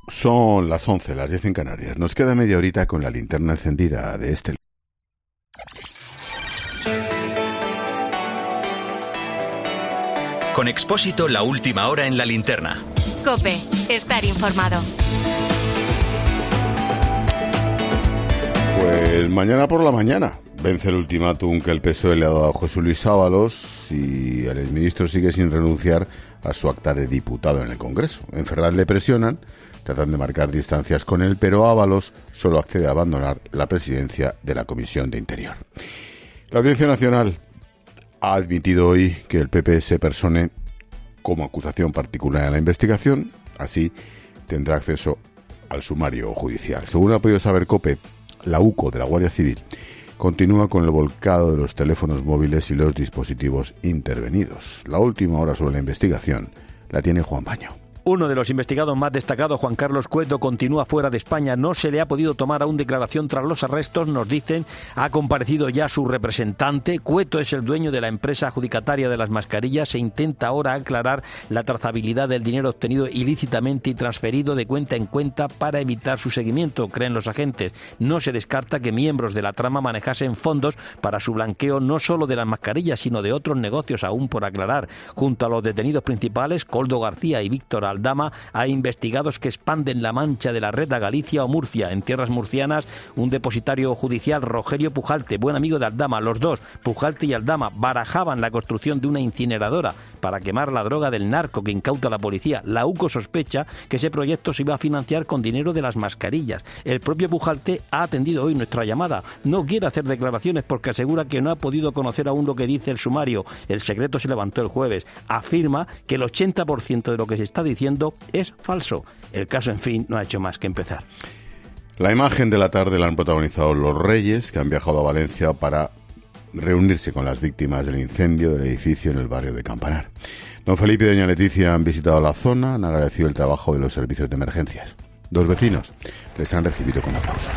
Son las 11, las 10 en Canarias. Nos queda media horita con la linterna encendida de este. Con Expósito, la última hora en la linterna. COPE, estar informado. Pues mañana por la mañana vence el ultimátum que el PSOE le ha dado a José Luis Ábalos y el exministro sigue sin renunciar a su acta de diputado en el Congreso. En Ferraz le presionan, tratan de marcar distancias con él, pero Ábalos solo accede a abandonar la presidencia de la Comisión de Interior. La Audiencia Nacional ha admitido hoy que el PP se persone como acusación particular en la investigación, así tendrá acceso al sumario judicial. Según ha podido saber COPE, la UCO de la Guardia Civil continúa con el volcado de los teléfonos móviles y los dispositivos intervenidos. La última hora sobre la investigación la tiene Juan Baño. Uno de los investigados más destacados, Juan Carlos Cueto, continúa fuera de España. No se le ha podido tomar aún declaración tras los arrestos, nos dicen. Ha comparecido ya su representante. Cueto es el dueño de la empresa adjudicataria de las mascarillas. Se intenta ahora aclarar la trazabilidad del dinero obtenido ilícitamente y transferido de cuenta en cuenta para evitar su seguimiento, creen los agentes. No se descarta que miembros de la trama manejasen fondos para su blanqueo no solo de las mascarillas, sino de otros negocios aún por aclarar. Junto a los detenidos principales, Koldo García y Víctor Aldama, hay investigados que expanden la mancha de la red a Galicia o Murcia. En tierras murcianas, un depositario judicial, Rogelio Pujalte, buen amigo de Aldama, los dos, Pujalte y Aldama, barajaban la construcción de una incineradora para quemar la droga del narco que incauta la policía. La UCO sospecha que ese proyecto se iba a financiar con dinero de las mascarillas. El propio Pujalte ha atendido hoy nuestra llamada. No quiere hacer declaraciones porque asegura que no ha podido conocer aún lo que dice el sumario. El secreto se levantó el jueves. Afirma que el 80% de lo que se está diciendo es falso. El caso, en fin, no ha hecho más que empezar. La imagen de la tarde la han protagonizado los Reyes, que han viajado a Valencia para reunirse con las víctimas del incendio del edificio en el barrio de Campanar. Don Felipe y doña Leticia han visitado la zona, han agradecido el trabajo de los servicios de emergencias. Dos vecinos les han recibido con aplausos.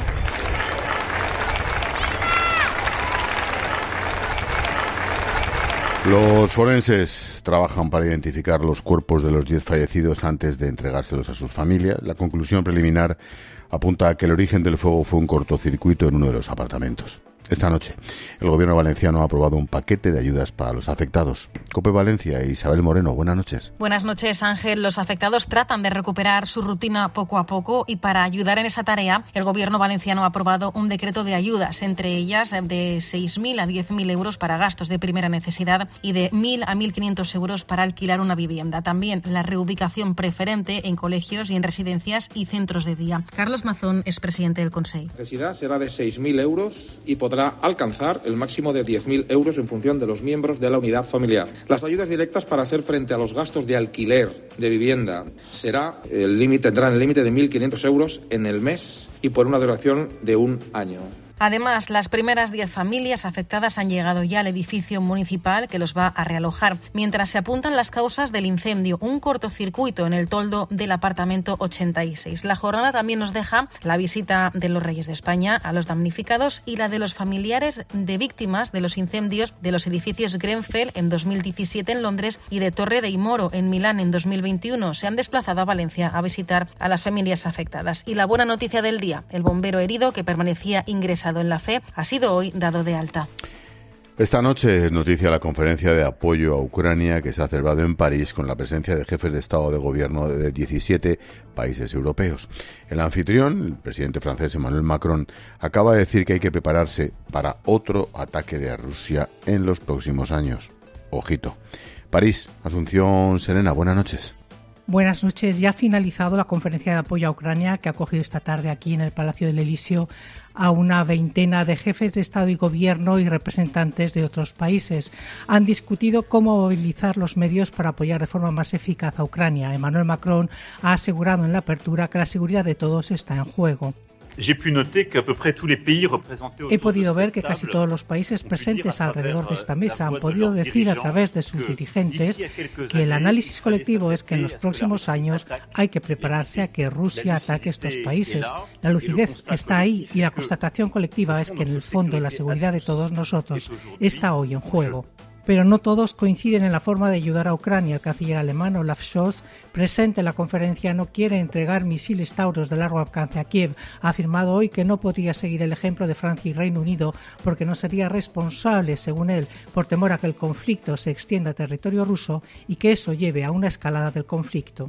Los forenses trabajan para identificar los cuerpos de los 10 fallecidos antes de entregárselos a sus familias. La conclusión preliminar apunta a que el origen del fuego fue un cortocircuito en uno de los apartamentos. Esta noche, el gobierno valenciano ha aprobado un paquete de ayudas para los afectados. COPE Valencia e Isabel Moreno, buenas noches. Buenas noches, Ángel. Los afectados tratan de recuperar su rutina poco a poco y para ayudar en esa tarea, el gobierno valenciano ha aprobado un decreto de ayudas, entre ellas de 6.000 a 10.000 euros para gastos de primera necesidad y de 1.000 a 1.500 euros para alquilar una vivienda. También la reubicación preferente en colegios y en residencias y centros de día. Carlos Mazón es presidente del Consell. La necesidad será de 6.000 euros y podrá alcanzar el máximo de 10.000 euros en función de los miembros de la unidad familiar. Las ayudas directas para hacer frente a los gastos de alquiler de vivienda tendrán el límite de 1.500 euros en el mes y por una duración de un año. Además, las primeras 10 familias afectadas han llegado ya al edificio municipal que los va a realojar, mientras se apuntan las causas del incendio, un cortocircuito en el toldo del apartamento 86. La jornada también nos deja la visita de los Reyes de España a los damnificados y la de los familiares de víctimas de los incendios de los edificios Grenfell en 2017 en Londres y de Torre dei Moro en Milán en 2021. Se han desplazado a Valencia a visitar a las familias afectadas. Y la buena noticia del día, el bombero herido que permanecía ingresado en la FE ha sido hoy dado de alta. Esta noche es noticia la conferencia de apoyo a Ucrania que se ha celebrado en París con la presencia de jefes de Estado de Gobierno de 17 países europeos. El anfitrión, el presidente francés Emmanuel Macron, acaba de decir que hay que prepararse para otro ataque de Rusia en los próximos años. Ojito. París, Asunción Serena, buenas noches. Buenas noches. Ya ha finalizado la conferencia de apoyo a Ucrania que ha acogido esta tarde aquí en el Palacio del Elíseo a una veintena de jefes de Estado y Gobierno y representantes de otros países. Han discutido cómo movilizar los medios para apoyar de forma más eficaz a Ucrania. Emmanuel Macron ha asegurado en la apertura que la seguridad de todos está en juego. He podido ver que casi todos los países presentes alrededor de esta mesa han podido decir a través de sus dirigentes que el análisis colectivo es que en los próximos años hay que prepararse a que Rusia ataque estos países. La lucidez está ahí y la constatación colectiva es que en el fondo la seguridad de todos nosotros está hoy en juego. Pero no todos coinciden en la forma de ayudar a Ucrania. El canciller alemán Olaf Scholz, presente en la conferencia, no quiere entregar misiles Taurus de largo alcance a Kiev. Ha afirmado hoy que no podría seguir el ejemplo de Francia y Reino Unido porque no sería responsable, según él, por temor a que el conflicto se extienda a territorio ruso y que eso lleve a una escalada del conflicto.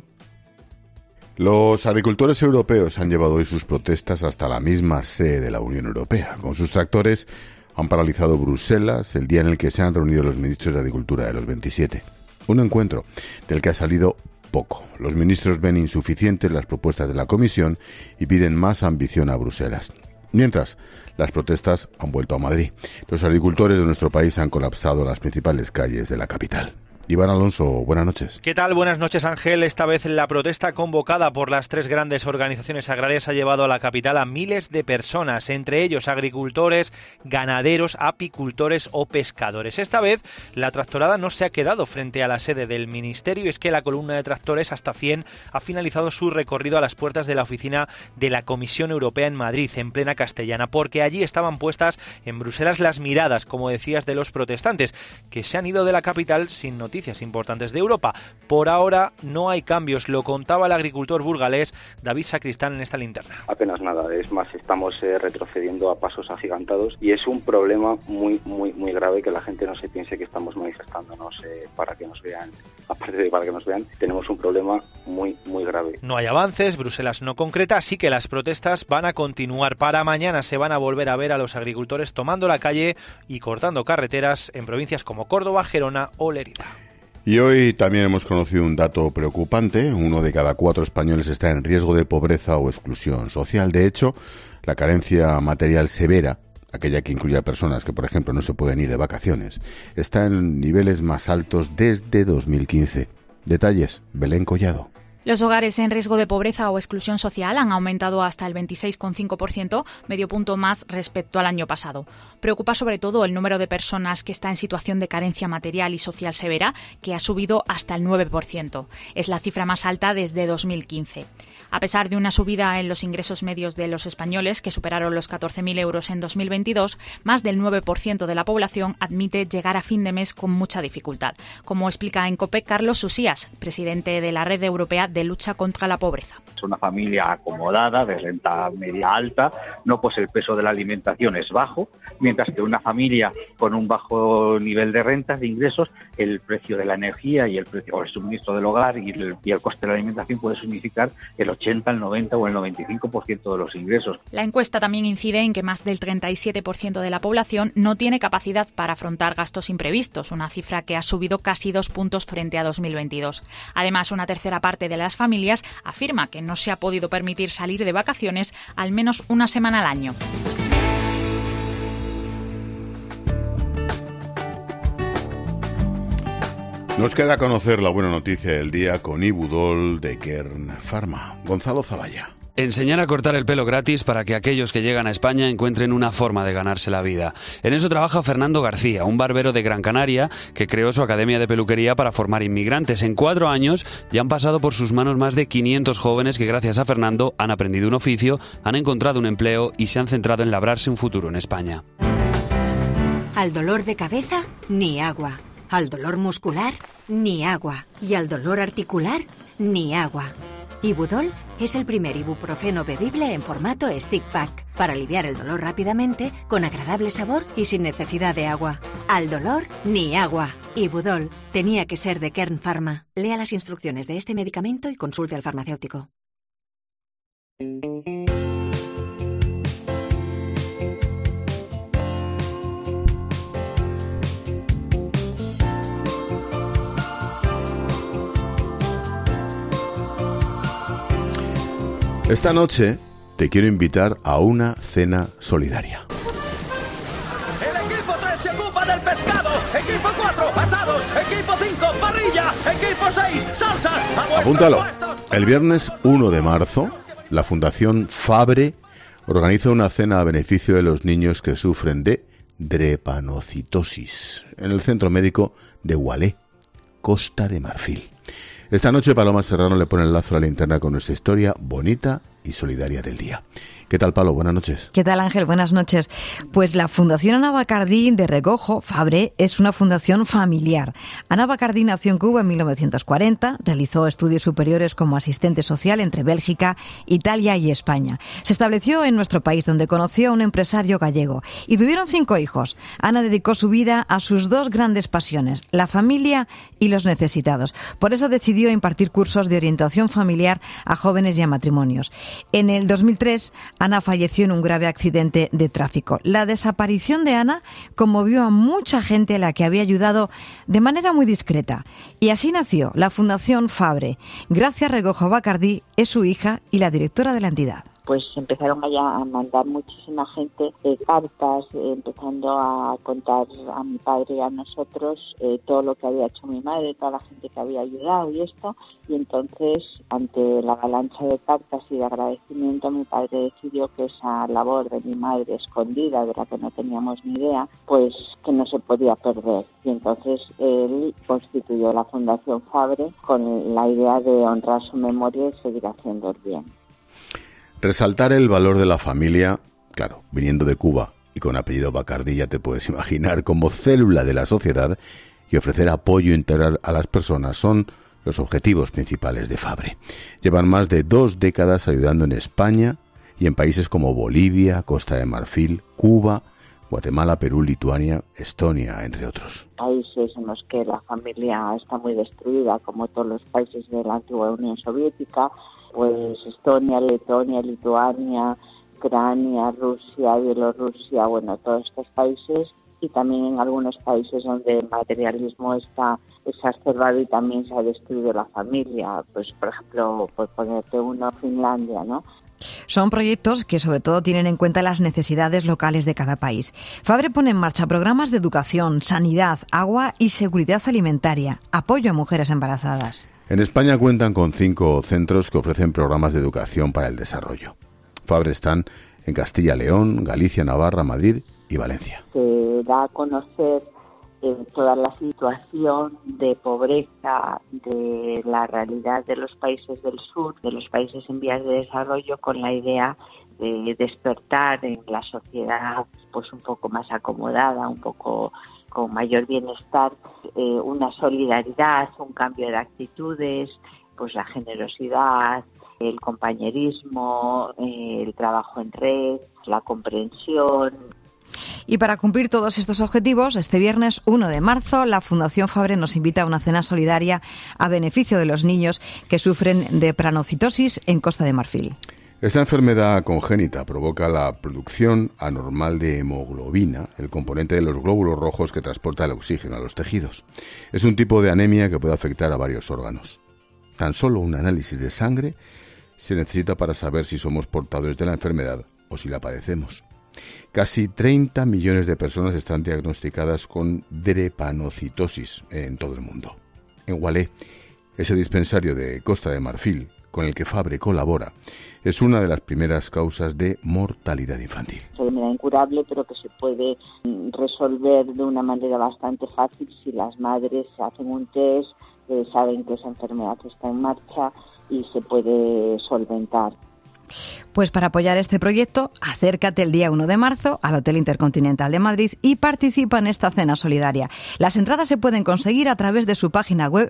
Los agricultores europeos han llevado hoy sus protestas hasta la misma sede de la Unión Europea. Con sus tractores han paralizado Bruselas el día en el que se han reunido los ministros de Agricultura de los 27. Un encuentro del que ha salido poco. Los ministros ven insuficientes las propuestas de la Comisión y piden más ambición a Bruselas. Mientras, las protestas han vuelto a Madrid. Los agricultores de nuestro país han colapsado las principales calles de la capital. Iván Alonso, buenas noches. ¿Qué tal? Buenas noches, Ángel. Esta vez la protesta convocada por las tres grandes organizaciones agrarias ha llevado a la capital a miles de personas, entre ellos agricultores, ganaderos, apicultores o pescadores. Esta vez la tractorada no se ha quedado frente a la sede del Ministerio, y es que la columna de tractores hasta 100 ha finalizado su recorrido a las puertas de la oficina de la Comisión Europea en Madrid, en plena Castellana, porque allí estaban puestas en Bruselas las miradas, como decías, de los protestantes, que se han ido de la capital sin noticias importantes de Europa. Por ahora no hay cambios, lo contaba el agricultor burgalés David Sacristán en esta linterna. Apenas nada, es más, estamos retrocediendo a pasos agigantados y es un problema muy grave que la gente no se piense que estamos manifestándonos para que nos vean. Aparte de para que nos vean, tenemos un problema muy grave. No hay avances, Bruselas no concreta, así que las protestas van a continuar. Para mañana se van a volver a ver a los agricultores tomando la calle y cortando carreteras en provincias como Córdoba, Gerona o Lérida. Y hoy también hemos conocido un dato preocupante. 1 de cada 4 españoles está en riesgo de pobreza o exclusión social. De hecho, la carencia material severa, aquella que incluye a personas que, por ejemplo, no se pueden ir de vacaciones, está en niveles más altos desde 2015. Detalles, Belén Collado. Los hogares en riesgo de pobreza o exclusión social han aumentado hasta el 26,5%, medio punto más respecto al año pasado. Preocupa sobre todo el número de personas que está en situación de carencia material y social severa, que ha subido hasta el 9%. Es la cifra más alta desde 2015. A pesar de una subida en los ingresos medios de los españoles, que superaron los 14.000 euros en 2022, más del 9% de la población admite llegar a fin de mes con mucha dificultad, como explica en COPE Carlos Susías, presidente de la Red Europea de Lucha contra la Pobreza. Es una familia acomodada, de renta media alta, no, pues el peso de la alimentación es bajo, mientras que una familia con un bajo nivel de rentas, de ingresos, el precio de la energía y el precio o el suministro del hogar y el coste de la alimentación puede significar el 80, el 90 o el 95% de los ingresos. La encuesta también incide en que más del 37% de la población no tiene capacidad para afrontar gastos imprevistos, una cifra que ha subido casi 2 puntos frente a 2022. Además, una tercera parte de las familias afirma que no se ha podido permitir salir de vacaciones al menos una semana al año. Nos queda conocer la buena noticia del día con Ibudol de Kern Pharma. Gonzalo Zavalla. Enseñar a cortar el pelo gratis para que aquellos que llegan a España encuentren una forma de ganarse la vida. En eso trabaja Fernando García, un barbero de Gran Canaria que creó su academia de peluquería para formar inmigrantes. En 4 años ya han pasado por sus manos más de 500 jóvenes que gracias a Fernando han aprendido un oficio, han encontrado un empleo y se han centrado en labrarse un futuro en España. Al dolor de cabeza, ni agua. Al dolor muscular, ni agua. Y al dolor articular, ni agua. Ibudol es el primer ibuprofeno bebible en formato stick pack para aliviar el dolor rápidamente, con agradable sabor y sin necesidad de agua. Al dolor, ni agua. Ibudol tenía que ser de Kern Pharma. Lea las instrucciones de este medicamento y consulte al farmacéutico. Esta noche te quiero invitar a una cena solidaria. El equipo 3 se ocupa del pescado, equipo 4 asados, equipo 5 parrilla, equipo 6 salsas. Apúntalo. El viernes 1 de marzo, la Fundación Fabre organiza una cena a beneficio de los niños que sufren de drepanocitosis en el Centro Médico de Gualé, Costa de Marfil. Esta noche Paloma Serrano le pone el lazo a la linterna con nuestra historia bonita y solidaria del día. ¿Qué tal, Palo? Buenas noches. ¿Qué tal, Ángel? Buenas noches. Pues la Fundación Ana Bacardí de Regojo, Fabre, es una fundación familiar. Ana Bacardí nació en Cuba en 1940, realizó estudios superiores como asistente social entre Bélgica, Italia y España. Se estableció en nuestro país, donde conoció a un empresario gallego, y tuvieron 5 hijos. Ana dedicó su vida a sus 2 grandes pasiones, la familia y los necesitados. Por eso decidió impartir cursos de orientación familiar a jóvenes y a matrimonios. En el 2003, Ana falleció en un grave accidente de tráfico. La desaparición de Ana conmovió a mucha gente a la que había ayudado de manera muy discreta. Y así nació la Fundación Fabre. Gracia Regojo Bacardí es su hija y la directora de la entidad. Pues empezaron a mandar muchísima gente cartas, empezando a contar a mi padre y a nosotros todo lo que había hecho mi madre, toda la gente que había ayudado y esto. Y entonces, ante la avalancha de cartas y de agradecimiento, mi padre decidió que esa labor de mi madre escondida, de la que no teníamos ni idea, pues que no se podía perder. Y entonces él constituyó la Fundación Fabre con la idea de honrar su memoria y seguir haciendo el bien. Resaltar el valor de la familia, claro, viniendo de Cuba y con apellido Bacardí, ya te puedes imaginar, como célula de la sociedad, y ofrecer apoyo integral a las personas son los objetivos principales de Fabre. Llevan más de 2 décadas ayudando en España y en países como Bolivia, Costa de Marfil, Cuba, Guatemala, Perú, Lituania, Estonia, entre otros. Países en los que la familia está muy destruida, como todos los países de la antigua Unión Soviética, pues Estonia, Letonia, Lituania, Ucrania, Rusia, Bielorrusia, bueno, todos estos países, y también en algunos países donde el materialismo está exacerbado y también se ha destruido la familia, pues por ejemplo, por ponerte uno, Finlandia, ¿no? Son proyectos que sobre todo tienen en cuenta las necesidades locales de cada país. Fabre pone en marcha programas de educación, sanidad, agua y seguridad alimentaria, apoyo a mujeres embarazadas. En España cuentan con 5 centros que ofrecen programas de educación para el desarrollo. Fabre están en Castilla-León, Galicia, Navarra, Madrid y Valencia. Se da a conocer toda la situación de pobreza, de la realidad de los países del sur, de los países en vías de desarrollo, con la idea de despertar en la sociedad pues un poco más acomodada, un poco con mayor bienestar, una solidaridad, un cambio de actitudes, pues la generosidad, el compañerismo, el trabajo en red, la comprensión. Y para cumplir todos estos objetivos, este viernes 1 de marzo, la Fundación Fabre nos invita a una cena solidaria a beneficio de los niños que sufren de pranocitosis en Costa de Marfil. Esta enfermedad congénita provoca la producción anormal de hemoglobina, el componente de los glóbulos rojos que transporta el oxígeno a los tejidos. Es un tipo de anemia que puede afectar a varios órganos. Tan solo un análisis de sangre se necesita para saber si somos portadores de la enfermedad o si la padecemos. Casi 30 millones de personas están diagnosticadas con drepanocitosis en todo el mundo. En Walé, ese dispensario de Costa de Marfil, con el que Fabre colabora, es una de las primeras causas de mortalidad infantil. Es una enfermedad incurable, pero que se puede resolver de una manera bastante fácil si las madres hacen un test, saben que esa enfermedad está en marcha y se puede solventar. Pues para apoyar este proyecto, acércate el día 1 de marzo al Hotel Intercontinental de Madrid y participa en esta cena solidaria. Las entradas se pueden conseguir a través de su página web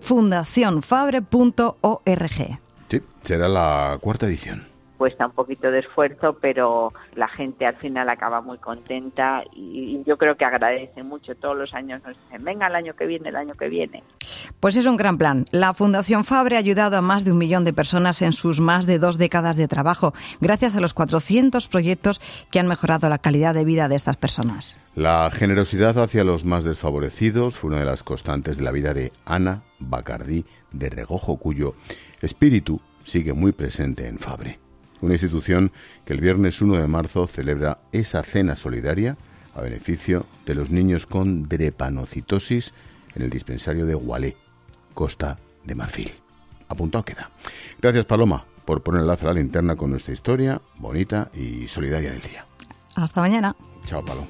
fundacionfabre.org. Sí, será la 4ª edición. Cuesta un poquito de esfuerzo, pero la gente al final acaba muy contenta y yo creo que agradece mucho. Todos los años nos dicen, venga el año que viene. Pues es un gran plan. La Fundación Fabre ha ayudado a más de 1 millón de personas en sus más de 2 décadas de trabajo, gracias a los 400 proyectos que han mejorado la calidad de vida de estas personas. La generosidad hacia los más desfavorecidos fue una de las constantes de la vida de Ana Bacardí de Regojo, cuyo espíritu sigue muy presente en Fabre. Una institución que el viernes 1 de marzo celebra esa cena solidaria a beneficio de los niños con drepanocitosis en el dispensario de Walé, Costa de Marfil. Apuntado queda. Gracias, Paloma, por poner el lazo a la linterna con nuestra historia bonita y solidaria del día. Hasta mañana. Chao, Paloma.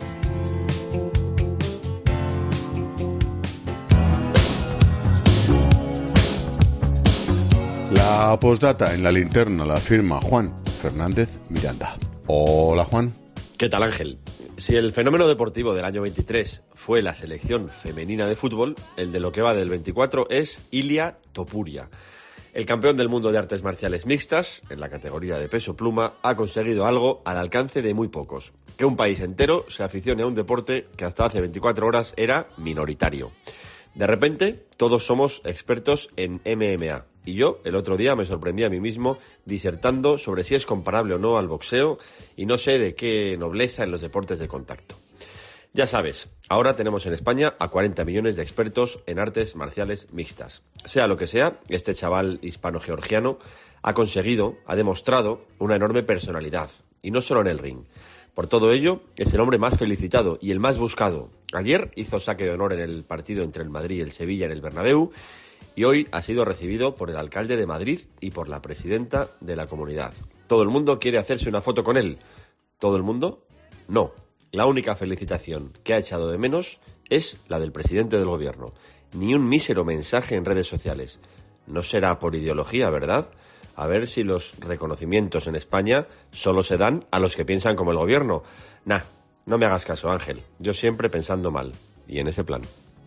La postdata en la linterna la firma Juan Fernández Miranda. Hola, Juan. ¿Qué tal, Ángel? Si el fenómeno deportivo del año 23 fue la selección femenina de fútbol, el de lo que va del 24 es Ilia Topuria. El campeón del mundo de artes marciales mixtas, en la categoría de peso pluma, ha conseguido algo al alcance de muy pocos: que un país entero se aficione a un deporte que hasta hace 24 horas era minoritario. De repente, todos somos expertos en MMA. Y yo, el otro día, me sorprendí a mí mismo disertando sobre si es comparable o no al boxeo y no sé de qué nobleza en los deportes de contacto. Ya sabes, ahora tenemos en España a 40 millones de expertos en artes marciales mixtas. Sea lo que sea, este chaval hispano-georgiano ha demostrado una enorme personalidad, y no solo en el ring. Por todo ello, es el hombre más felicitado y el más buscado. Ayer hizo saque de honor en el partido entre el Madrid y el Sevilla en el Bernabéu, y hoy ha sido recibido por el alcalde de Madrid y por la presidenta de la comunidad. ¿Todo el mundo quiere hacerse una foto con él? ¿Todo el mundo? No. La única felicitación que ha echado de menos es la del presidente del gobierno. Ni un mísero mensaje en redes sociales. No será por ideología, ¿verdad? A ver si los reconocimientos en España solo se dan a los que piensan como el gobierno. Nah, no me hagas caso, Ángel. Yo siempre pensando mal. Y en ese plan.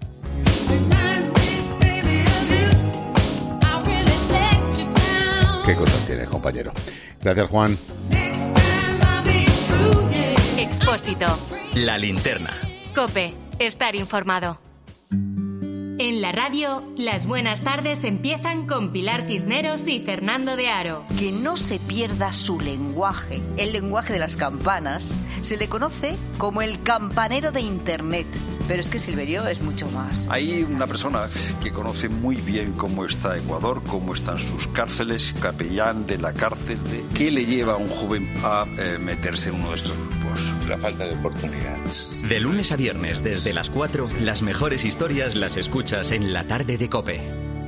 ¿Qué cosas tienes, compañero? Gracias, Juan. Expósito. La linterna. COPE. Estar informado. En la radio, las buenas tardes empiezan con Pilar Cisneros y Fernando de Aro. Que no se pierda su lenguaje. El lenguaje de las campanas se le conoce como el campanero de Internet. Pero es que Silverio es mucho más. Hay una persona que conoce muy bien cómo está Ecuador, cómo están sus cárceles, capellán de la cárcel. ¿Qué le lleva a un joven a meterse en uno de estos grupos? La falta de oportunidades. De lunes a viernes, desde las 4, las mejores historias las escuchas en la tarde de COPE.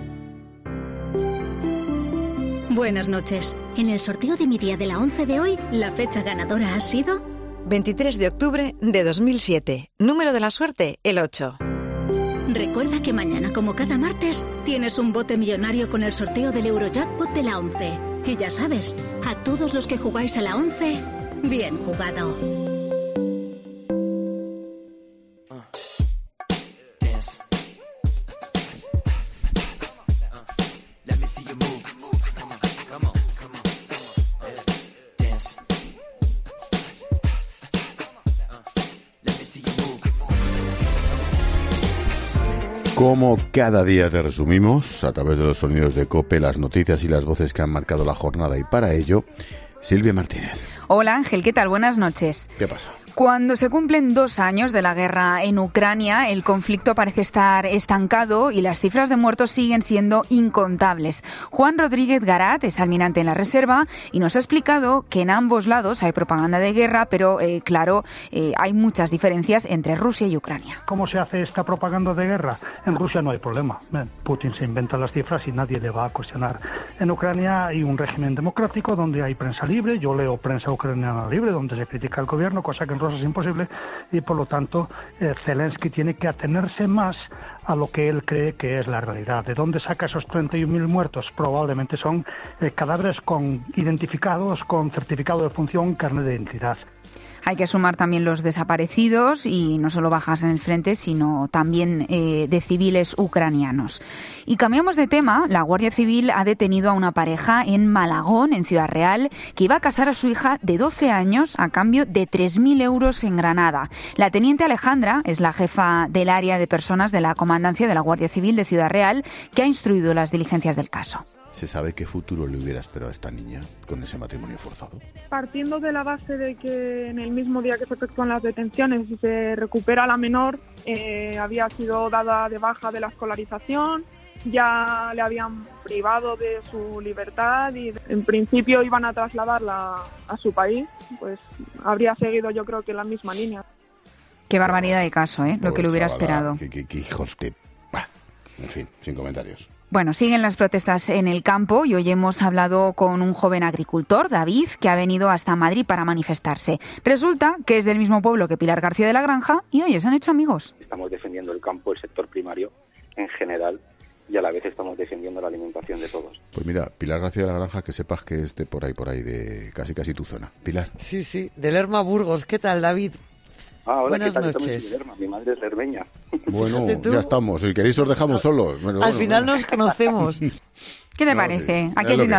Buenas noches. En el sorteo de mi día de la 11 de hoy, la fecha ganadora ha sido 23 de octubre de 2007. Número de la suerte, el 8. Recuerda que mañana, como cada martes, tienes un bote millonario con el sorteo del Eurojackpot de la 11. Y ya sabes, a todos los que jugáis a la 11, bien jugado. Como cada día te resumimos, a través de los sonidos de COPE, las noticias y las voces que han marcado la jornada, y para ello, Silvia Martínez. Hola Ángel, ¿qué tal? Buenas noches. ¿Qué pasa? Cuando se cumplen 2 años de la guerra en Ucrania, el conflicto parece estar estancado y las cifras de muertos siguen siendo incontables. Juan Rodríguez Garat es almirante en la reserva y nos ha explicado que en ambos lados hay propaganda de guerra, pero hay muchas diferencias entre Rusia y Ucrania. ¿Cómo se hace esta propaganda de guerra? En Rusia no hay problema. Putin se inventa las cifras y nadie le va a cuestionar. En Ucrania hay un régimen democrático donde hay prensa libre. Yo leo prensa ucraniana libre donde se critica al gobierno, cosa que en Rusia es imposible, y por lo tanto Zelensky tiene que atenerse más a lo que él cree que es la realidad. ¿De dónde saca esos 31.000 muertos? Probablemente son cadáveres identificados con certificado de función, carnet de identidad. Hay que sumar también los desaparecidos y no solo bajas en el frente, sino también de civiles ucranianos. Y cambiamos de tema. La Guardia Civil ha detenido a una pareja en Malagón, en Ciudad Real, que iba a casar a su hija de 12 años a cambio de 3.000 euros en Granada. La teniente Alejandra es la jefa del área de personas de la Comandancia de la Guardia Civil de Ciudad Real, que ha instruido las diligencias del caso. ¿Se sabe qué futuro le hubiera esperado a esta niña con ese matrimonio forzado? Partiendo de la base de que en el mismo día que se efectúan las detenciones y se recupera a la menor, había sido dada de baja de la escolarización, ya le habían privado de su libertad y en principio iban a trasladarla a su país, pues habría seguido yo creo que la misma línea. Qué barbaridad de caso, lo que le hubiera esperado. Qué hijos de... En fin, sin comentarios. Bueno, siguen las protestas en el campo y hoy hemos hablado con un joven agricultor, David, que ha venido hasta Madrid para manifestarse. Resulta que es del mismo pueblo que Pilar García de la Granja y oye, se han hecho amigos. Estamos defendiendo el campo, el sector primario en general, y a la vez estamos defendiendo la alimentación de todos. Pues mira, Pilar García de la Granja, que sepas que es de por ahí, de casi tu zona. Pilar. Sí, de Lerma, Burgos. ¿Qué tal, David? Hola, buenas ¿qué tal? noches. Mi madre es lermeña. Bueno, ya estamos. Si queréis os dejamos solos. Bueno, Al final nos conocemos. ¿Qué te parece? Sí. Aquí